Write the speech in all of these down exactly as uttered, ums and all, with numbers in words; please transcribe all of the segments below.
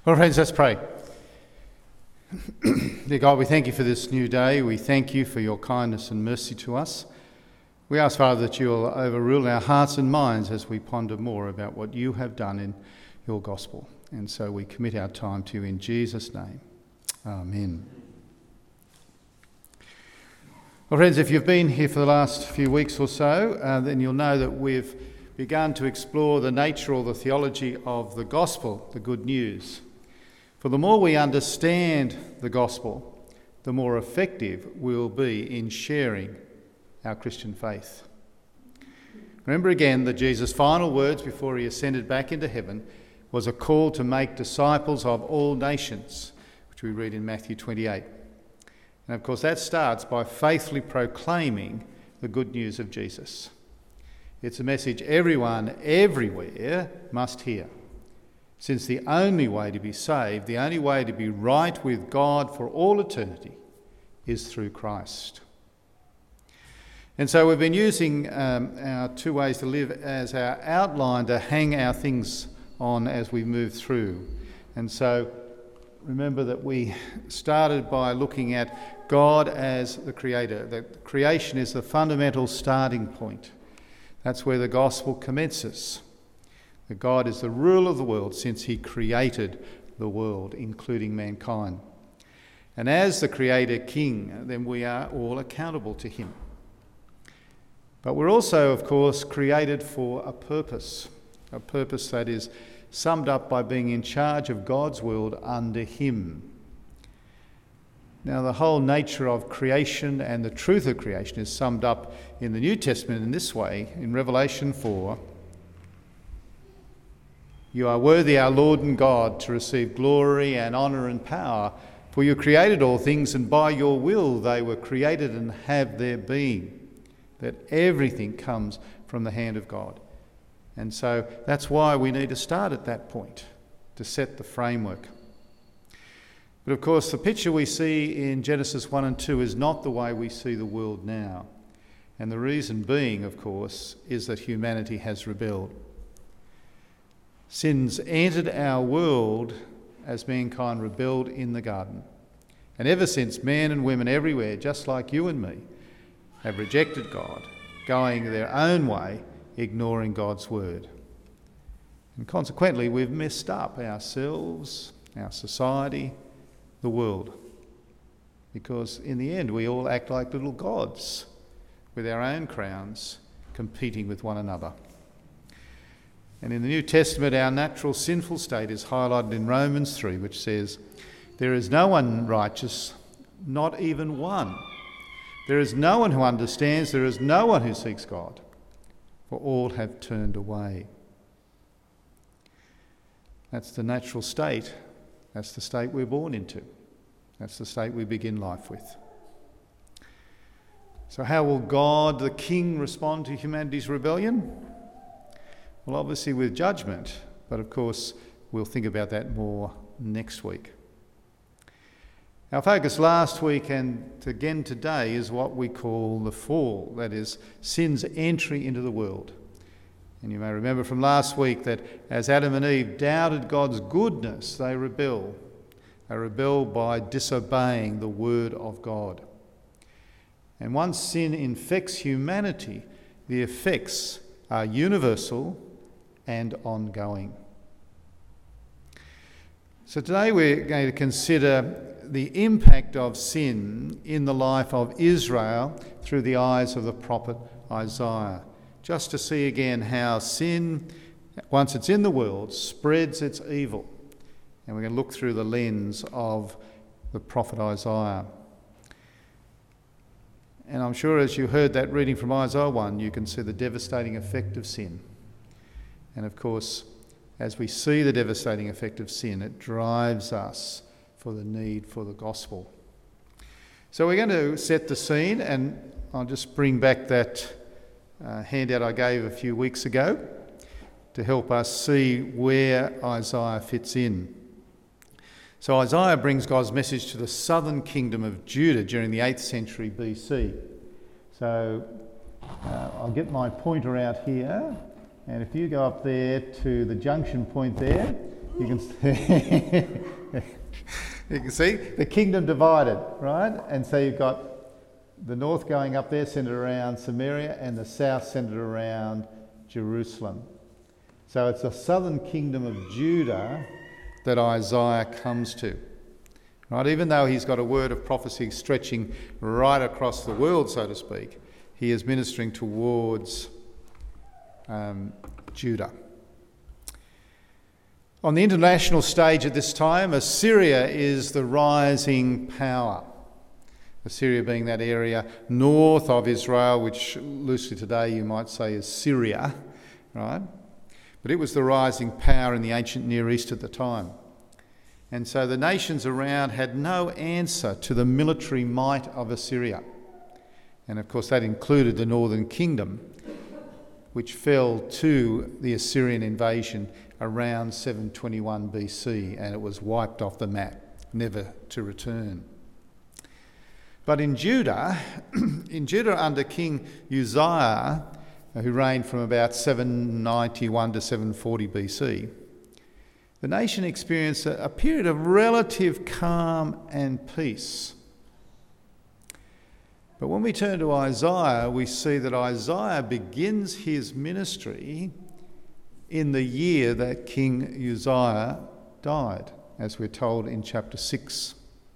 Well, friends, let's pray. Dear God, we thank you for this new day. We thank you for your kindness and mercy to us. We ask, Father, that you will overrule our hearts and minds as we ponder more about what you have done in your gospel. And so we commit our time to you in Jesus' name. Amen. Well, friends, if you've been here for the last few weeks or so, uh, then you'll know that we've begun to explore the nature or the theology of the gospel, the good news. For the more we understand the gospel, the more effective we'll be in sharing our Christian faith. Remember again that Jesus' final words before he ascended back into heaven was a call to make disciples of all nations, which we read in Matthew twenty-eight. And of course that starts by faithfully proclaiming the good news of Jesus. It's a message everyone, everywhere must hear. Since the only way to be saved, the only way to be right with God for all eternity is through Christ. And so we've been using um, our two ways to live as our outline to hang our things on as we move through. And so remember that we started by looking at God as the creator. That creation is the fundamental starting point. That's where the gospel commences. That God is the ruler of the world since he created the world, including mankind. And as the creator king, then we are all accountable to him. But we're also, of course, created for a purpose, a purpose that is summed up by being in charge of God's world under him. Now, the whole nature of creation and the truth of creation is summed up in the New Testament in this way, in Revelation four. You are worthy, our Lord and God, to receive glory and honour and power, for you created all things, and by your will they were created and have their being. That everything comes from the hand of God. And so that's why we need to start at that point, to set the framework. But of course, the picture we see in Genesis one and two is not the way we see the world now. And the reason being, of course, is that humanity has rebelled. Sin's entered our world as mankind rebelled in the garden. And ever since, men and women everywhere, just like you and me, have rejected God, going their own way, ignoring God's word. And consequently, we've messed up ourselves, our society, the world. Because in the end, we all act like little gods, with our own crowns, competing with one another. And in the New Testament, our natural sinful state is highlighted in Romans three, which says, there is no one righteous, not even one. There is no one who understands, there is no one who seeks God, for all have turned away. That's the natural state. That's the state we're born into. That's the state we begin life with. So how will God, the King, respond to humanity's rebellion? Well, obviously with judgment, but of course we'll think about that more next week. Our focus last week and again today is what we call the fall, that is, sin's entry into the world. And you may remember from last week that as Adam and Eve doubted God's goodness, they rebel. They rebel by disobeying the word of God. And once sin infects humanity, the effects are universal and ongoing. So today we're going to consider the impact of sin in the life of Israel through the eyes of the prophet Isaiah, just to see again how sin, once it's in the world, spreads its evil. And we're going to look through the lens of the prophet Isaiah. And I'm sure as you heard that reading from Isaiah one, you can see the devastating effect of sin. And of course, as we see the devastating effect of sin, it drives us for the need for the gospel. So we're going to set the scene, and I'll just bring back that uh, handout I gave a few weeks ago to help us see where Isaiah fits in. So Isaiah brings God's message to the southern kingdom of Judah during the eighth century B C. So uh, I'll get my pointer out here, and if you go up there to the junction point there, You can you can see the kingdom divided, right? And so you've got the north going up there, centred around Samaria, and the south centred around Jerusalem. So it's the southern kingdom of Judah that Isaiah comes to. Right? Even though he's got a word of prophecy stretching right across the world, so to speak, he is ministering towards um, Judah. On the international stage at this time, Assyria is the rising power. Assyria being that area north of Israel, which loosely today you might say is Syria, right? But it was the rising power in the ancient Near East at the time. And so the nations around had no answer to the military might of Assyria. And of course that included the northern kingdom, which fell to the Assyrian invasion around seven twenty-one B C, and it was wiped off the map, never to return. But in Judah, in Judah under King Uzziah, who reigned from about seven ninety-one to seven forty B C, the nation experienced a, a period of relative calm and peace. But when we turn to Isaiah, we see that Isaiah begins his ministry in the year that King Uzziah died, as we're told in chapter six.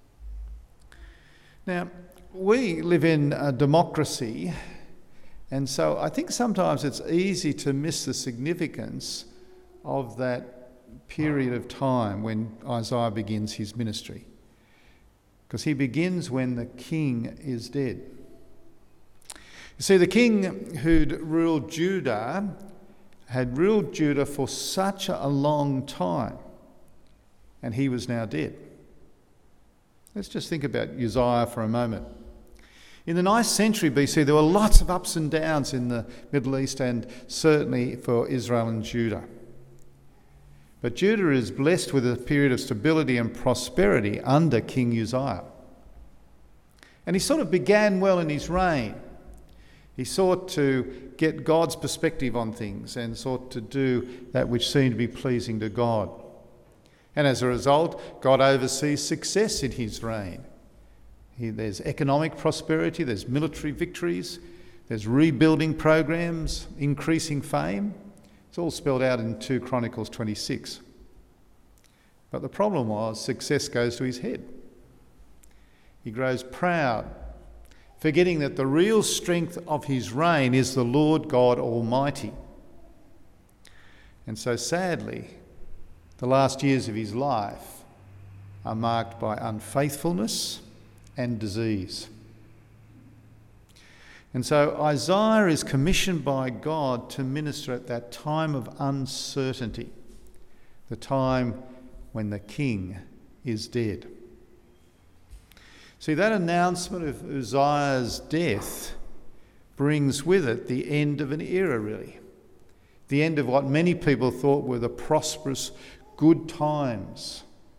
Now, we live in a democracy, and so I think sometimes it's easy to miss the significance of that period of time when Isaiah begins his ministry, because he begins when the king is dead. You see, the king who'd ruled Judah had ruled Judah for such a long time, and he was now dead. Let's just think about Uzziah for a moment. In the ninth century B C, there were lots of ups and downs in the Middle East, and certainly for Israel and Judah. But Judah is blessed with a period of stability and prosperity under King Uzziah. And he sort of began well in his reign. He sought to get God's perspective on things and sought to do that which seemed to be pleasing to God. And as a result, God oversees success in his reign. He, there's economic prosperity, there's military victories, there's rebuilding programs, increasing fame. It's all spelled out in two Chronicles twenty-six. But the problem was success goes to his head. He grows proud, forgetting that the real strength of his reign is the Lord God Almighty. And so sadly, the last years of his life are marked by unfaithfulness and disease. And so Isaiah is commissioned by God to minister at that time of uncertainty, the time when the king is dead. See, that announcement of Uzziah's death brings with it the end of an era, really. The end of what many people thought were the prosperous, good times.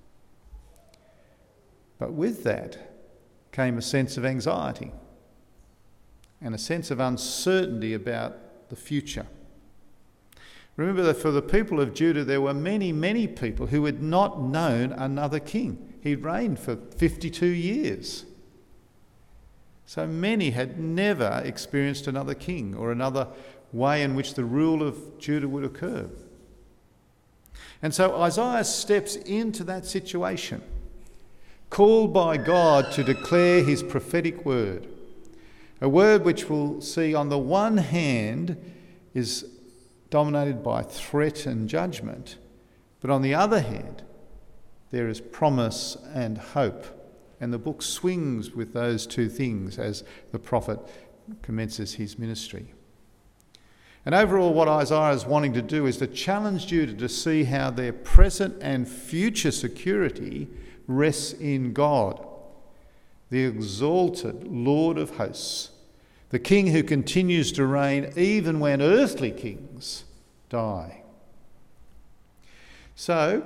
But with that came a sense of anxiety and a sense of uncertainty about the future. Remember that for the people of Judah, there were many, many people who had not known another king. He reigned for fifty-two years. So many had never experienced another king or another way in which the rule of Judah would occur. And so Isaiah steps into that situation, called by God to declare his prophetic word, a word which we'll see on the one hand is dominated by threat and judgment, but on the other hand, there is promise and hope. And the book swings with those two things as the prophet commences his ministry. And overall, what Isaiah is wanting to do is to challenge Judah to see how their present and future security rests in God, the exalted Lord of hosts, the King who continues to reign even when earthly kings die. So,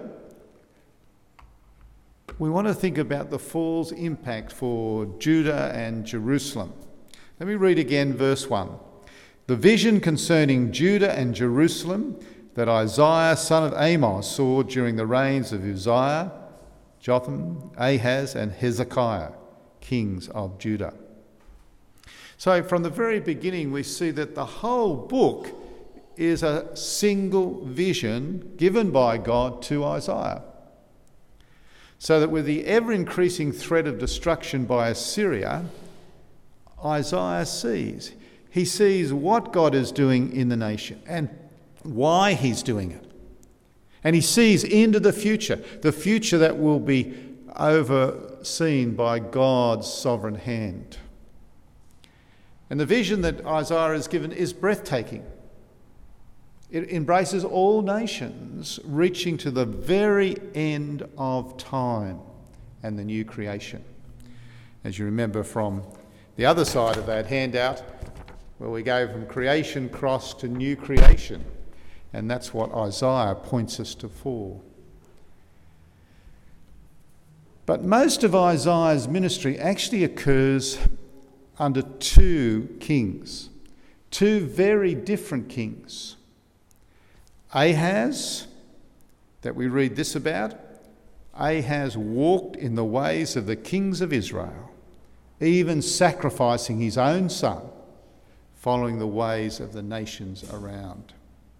we want to think about the fall's impact for Judah and Jerusalem. Let me read again verse one. The vision concerning Judah and Jerusalem that Isaiah, son of Amos, saw during the reigns of Uzziah, Jotham, Ahaz, and Hezekiah, kings of Judah. So from the very beginning, we see that the whole book is a single vision given by God to Isaiah. So that with the ever-increasing threat of destruction by Assyria, Isaiah sees. He sees what God is doing in the nation and why he's doing it. And he sees into the future, the future that will be overseen by God's sovereign hand. And the vision that Isaiah is given is breathtaking. It embraces all nations, reaching to the very end of time and the new creation. As you remember from the other side of that handout, where we go from creation cross to new creation. And that's what Isaiah points us to for. But most of Isaiah's ministry actually occurs under two kings, two very different kings. Ahaz, that we read this about, Ahaz walked in the ways of the kings of Israel, even sacrificing his own son, following the ways of the nations around.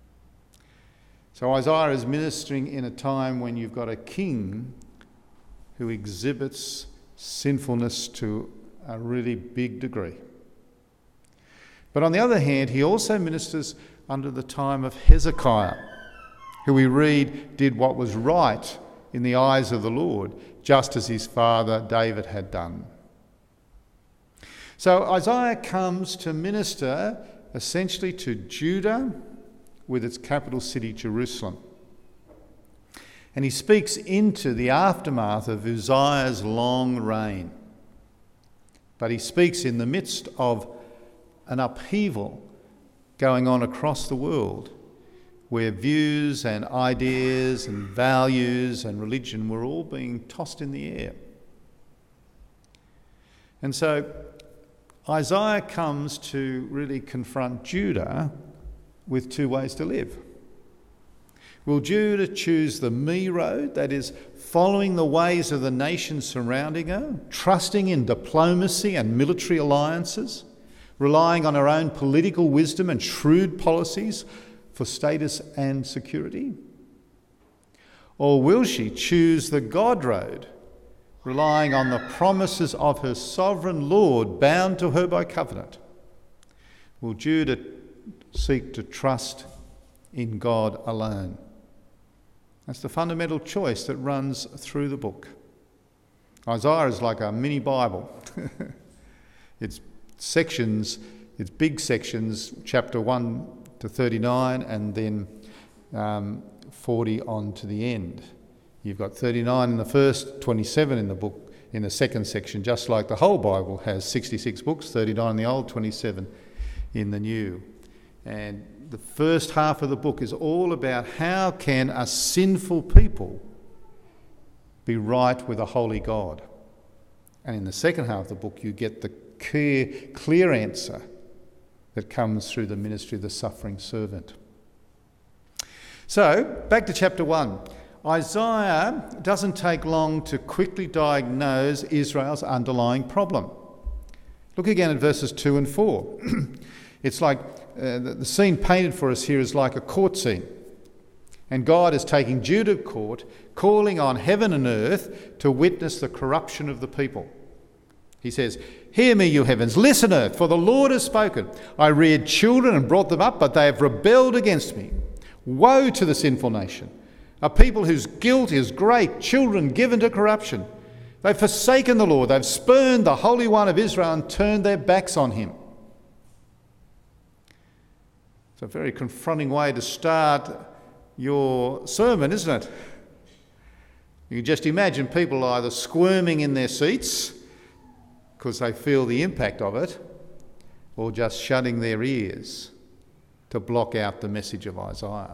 So Isaiah is ministering in a time when you've got a king who exhibits sinfulness to a really big degree. But on the other hand, he also ministers under the time of Hezekiah, who we read did what was right in the eyes of the Lord, just as his father David had done. So Isaiah comes to minister essentially to Judah with its capital city, Jerusalem. And he speaks into the aftermath of Uzziah's long reign. But he speaks in the midst of an upheaval going on across the world, where views and ideas and values and religion were all being tossed in the air. And so Isaiah comes to really confront Judah with two ways to live. Will Judah choose the me road, that is, following the ways of the nations surrounding her, trusting in diplomacy and military alliances, relying on her own political wisdom and shrewd policies for status and security? Or will she choose the God road, relying on the promises of her sovereign Lord bound to her by covenant? Will Judah seek to trust in God alone? That's the fundamental choice that runs through the book. Isaiah is like a mini Bible. It's sections, it's big sections, chapter one to thirty-nine, and then um, forty on to the end. You've got thirty-nine in the first, twenty-seven in the book, in the second section, just like the whole Bible has sixty-six books, thirty-nine in the Old, twenty-seven in the New. And the first half of the book is all about how can a sinful people be right with a holy God. And in the second half of the book, you get the clear, clear answer that comes through the ministry of the suffering servant. So, back to chapter one. Isaiah doesn't take long to quickly diagnose Israel's underlying problem. Look again at verses two and four. It's like uh, the, the scene painted for us here is like a court scene. And God is taking Judah to court, calling on heaven and earth to witness the corruption of the people. He says, "Hear me, you heavens, listen, earth, for the Lord has spoken. I reared children and brought them up, but they have rebelled against me. Woe to the sinful nation, a people whose guilt is great, children given to corruption. They've forsaken the Lord, they've spurned the Holy One of Israel and turned their backs on him." It's a very confronting way to start your sermon, isn't it? You can just imagine people either squirming in their seats because they feel the impact of it, or just shutting their ears to block out the message of Isaiah.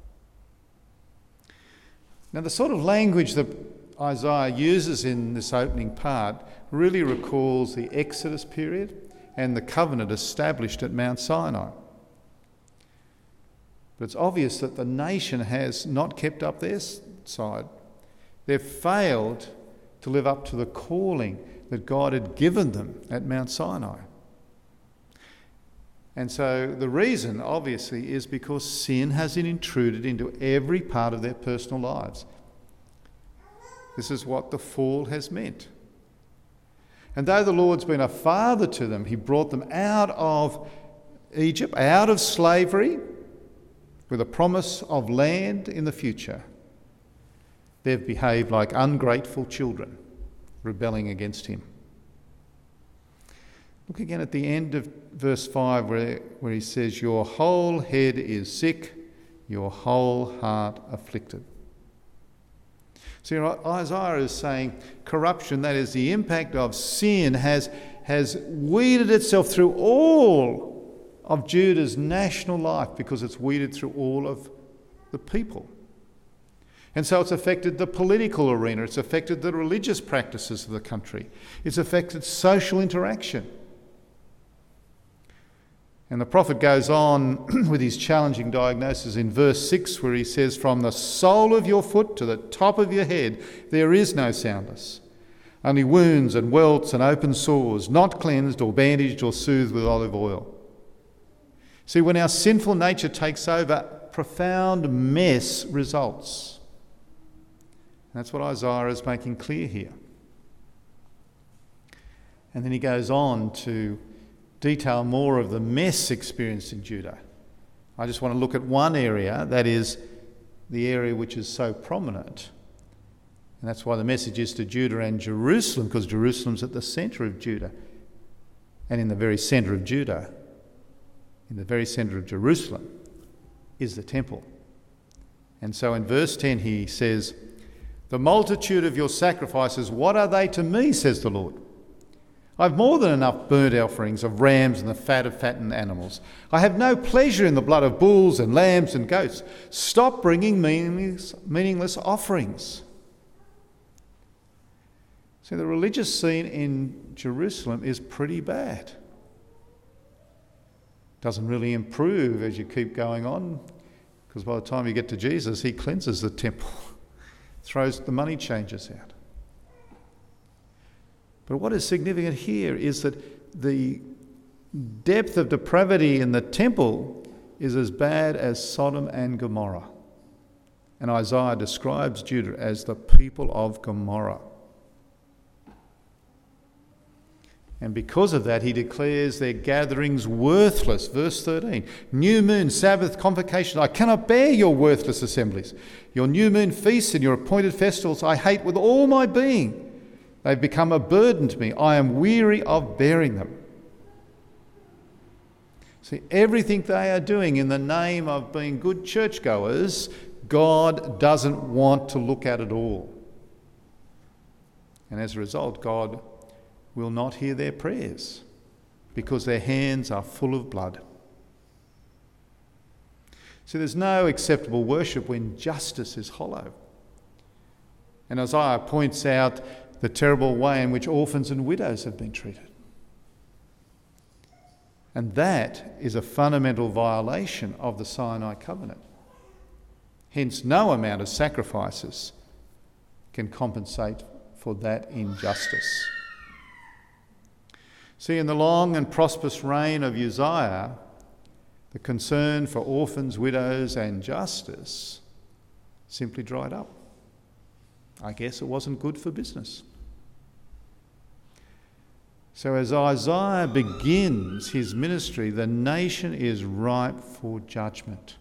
Now, the sort of language that Isaiah uses in this opening part really recalls the Exodus period and the covenant established at Mount Sinai. But it's obvious that the nation has not kept up their side. They've failed to live up to the calling that God had given them at Mount Sinai. And so the reason, obviously, is because sin has intruded into every part of their personal lives. This is what the fall has meant. And though the Lord's been a father to them, he brought them out of Egypt, out of slavery, with a promise of land in the future. They've behaved like ungrateful children, rebelling against him. Look again at the end of verse five where, where he says, your whole head is sick, your whole heart afflicted. See, Isaiah is saying corruption, that is the impact of sin, has, has weeded itself through all of Judah's national life because it's weeded through all of the people. And so it's affected the political arena, it's affected the religious practices of the country, it's affected social interaction. And the prophet goes on with his challenging diagnosis in verse six where he says, from the sole of your foot to the top of your head there is no soundness, only wounds and welts and open sores, not cleansed or bandaged or soothed with olive oil. See, when our sinful nature takes over, profound mess results. And that's what Isaiah is making clear here. And then he goes on to detail more of the mess experienced in Judah. I just want to look at one area, that is the area which is so prominent. And that's why the message is to Judah and Jerusalem, because Jerusalem's at the centre of Judah. And in the very centre of Judah, in the very centre of Jerusalem, is the temple. And so in verse ten he says, the multitude of your sacrifices, what are they to me, says the Lord? I've more than enough burnt offerings of rams and the fat of fattened animals. I have no pleasure in the blood of bulls and lambs and goats. Stop bringing meaningless, meaningless offerings. See, the religious scene in Jerusalem is pretty bad. Doesn't really improve as you keep going on, because by the time you get to Jesus, he cleanses the temple, throws the money changers out. But what is significant here is that the depth of depravity in the temple is as bad as Sodom and Gomorrah. And Isaiah describes Judah as the people of Gomorrah. And because of that, he declares their gatherings worthless. Verse thirteen, new moon, Sabbath, convocation, I cannot bear your worthless assemblies. Your new moon feasts and your appointed festivals I hate with all my being. They've become a burden to me. I am weary of bearing them. See, everything they are doing in the name of being good churchgoers, God doesn't want to look at it all. And as a result, God will not hear their prayers because their hands are full of blood. See, there's no acceptable worship when justice is hollow. And Isaiah points out the terrible way in which orphans and widows have been treated. And that is a fundamental violation of the Sinai covenant. Hence, no amount of sacrifices can compensate for that injustice. See, in the long and prosperous reign of Uzziah, the concern for orphans, widows and justice simply dried up. I guess it wasn't good for business. So as Isaiah begins his ministry, the nation is ripe for judgment.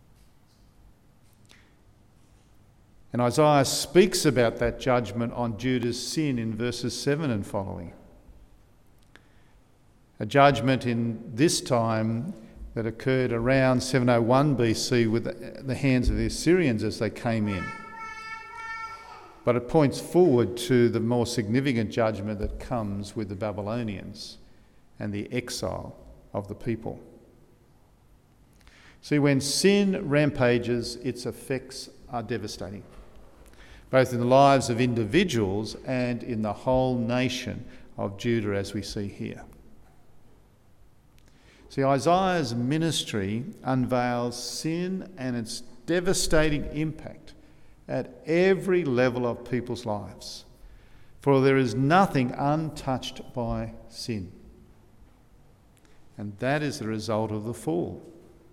And Isaiah speaks about that judgment on Judah's sin in verses seven and following. A judgment in this time that occurred around seven oh one B C with the hands of the Assyrians as they came in. But it points forward to the more significant judgment that comes with the Babylonians and the exile of the people. See, when sin rampages, its effects are devastating, both in the lives of individuals and in the whole nation of Judah, as we see here. See, Isaiah's ministry unveils sin and its devastating impact at every level of people's lives. For there is nothing untouched by sin. And that is the result of the fall.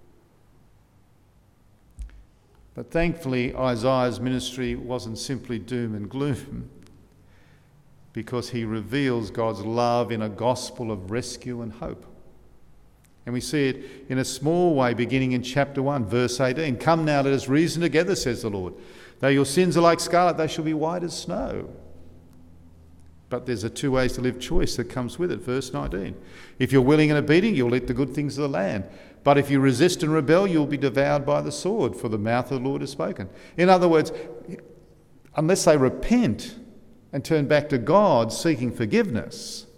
But thankfully, Isaiah's ministry wasn't simply doom and gloom, because he reveals God's love in a gospel of rescue and hope. And we see it in a small way beginning in chapter one, verse eighteen. Come now, let us reason together, says the Lord. Though your sins are like scarlet, they shall be white as snow. But there's a two ways to live choice that comes with it. Verse nineteen. If you're willing and obedient, you'll eat the good things of the land. But if you resist and rebel, you'll be devoured by the sword, for the mouth of the Lord has spoken. In other words, unless they repent and turn back to God seeking forgiveness,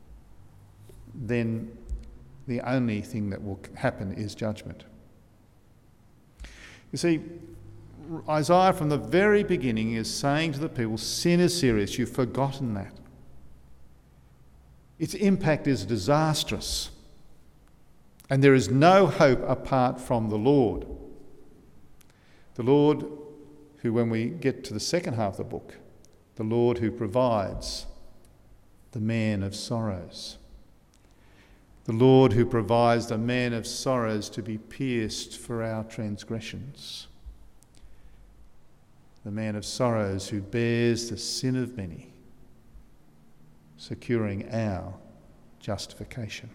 then the only thing that will happen is judgment. You see, Isaiah from the very beginning is saying to the people, sin is serious, you've forgotten that. Its impact is disastrous, and there is no hope apart from the Lord. The Lord who, when we get to the second half of the book, the Lord who provides the man of sorrows. The Lord who provides the man of sorrows to be pierced for our transgressions. The man of sorrows who bears the sin of many, securing our justification.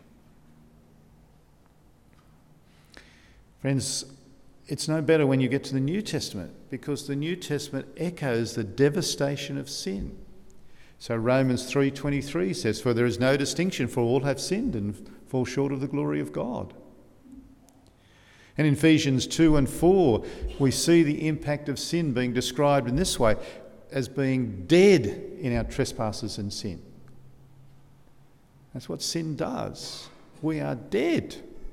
Friends, it's no better when you get to the New Testament, because the New Testament echoes the devastation of sin. So Romans three twenty-three says, for there is no distinction, for all have sinned and fall short of the glory of God. And in Ephesians two and four, we see the impact of sin being described in this way, as being dead in our trespasses and sin. That's what sin does. We are dead.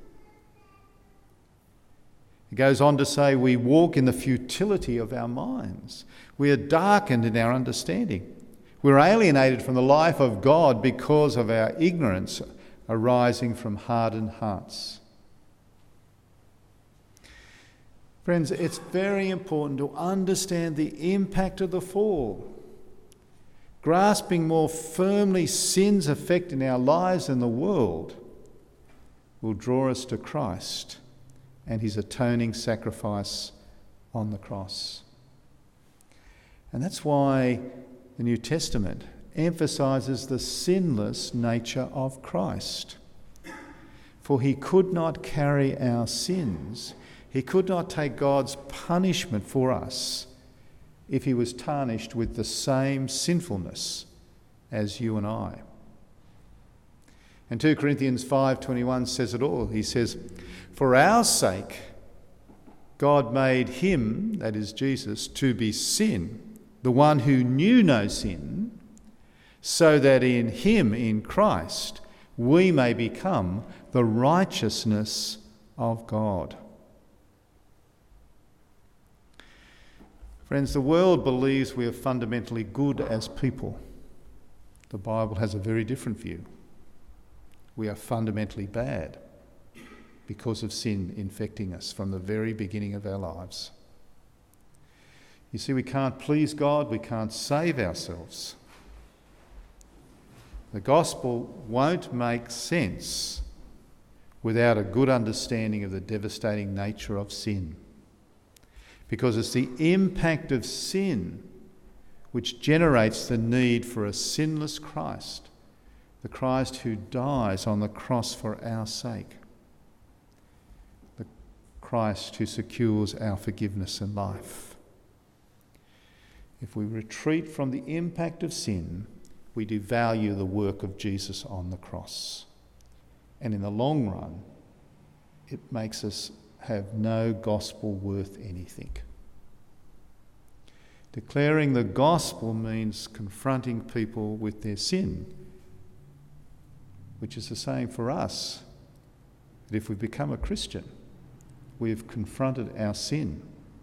It goes on to say we walk in the futility of our minds. We are darkened in our understanding. We're alienated from the life of God because of our ignorance arising from hardened hearts. Friends, it's very important to understand the impact of the fall. Grasping more firmly sin's effect in our lives and the world will draw us to Christ and his atoning sacrifice on the cross. And that's why the New Testament emphasises the sinless nature of Christ. For he could not carry our sins. He could not take God's punishment for us if he was tarnished with the same sinfulness as you and I. And two Corinthians five twenty-one says it all. He says, for our sake, God made him, that is Jesus, to be sin, the one who knew no sin, so that in him, in Christ, we may become the righteousness of God. Friends, the world believes we are fundamentally good as people. The Bible has a very different view. We are fundamentally bad because of sin infecting us from the very beginning of our lives. You see, we can't please God, we can't save ourselves. The gospel won't make sense without a good understanding of the devastating nature of sin. Because it's the impact of sin which generates the need for a sinless Christ, the Christ who dies on the cross for our sake, the Christ who secures our forgiveness and life. If we retreat from the impact of sin, we devalue the work of Jesus on the cross. And in the long run, it makes us have no gospel worth anything. Declaring the gospel means confronting people with their sin, which is the same for us. That if we become a Christian, we've confronted our sin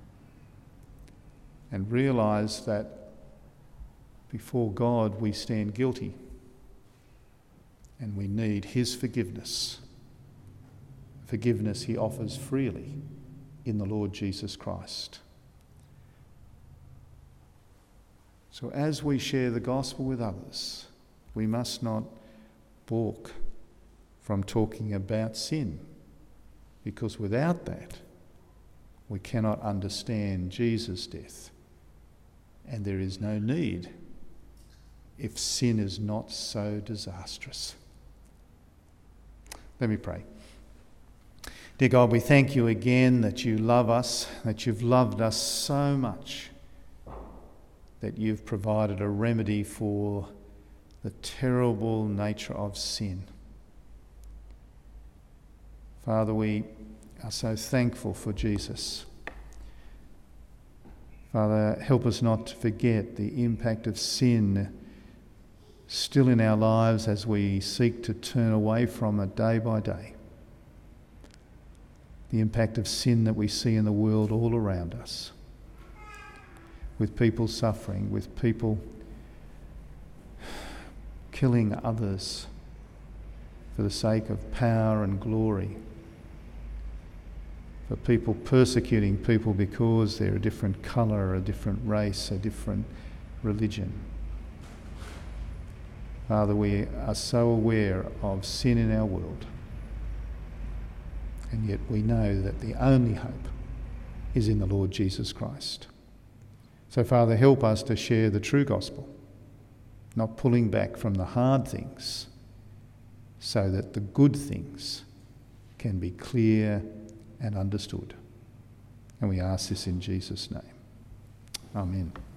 and realised that before God we stand guilty and we need his forgiveness forgiveness he offers freely in the Lord Jesus Christ. So as we share the gospel with others, we must not balk from talking about sin, because without that, we cannot understand Jesus' death. And there is no need if sin is not so disastrous. Let me pray. Dear God, we thank you again that you love us, that you've loved us so much, that you've provided a remedy for the terrible nature of sin. Father, we are so thankful for Jesus. Father, help us not to forget the impact of sin still in our lives as we seek to turn away from it day by day. The impact of sin that we see in the world all around us, with people suffering, with people killing others for the sake of power and glory, for people persecuting people because they're a different colour, a different race, a different religion. Father, we are so aware of sin in our world, and yet we know that the only hope is in the Lord Jesus Christ. So, Father, help us to share the true gospel, not pulling back from the hard things, so that the good things can be clear and understood. And we ask this in Jesus' name. Amen.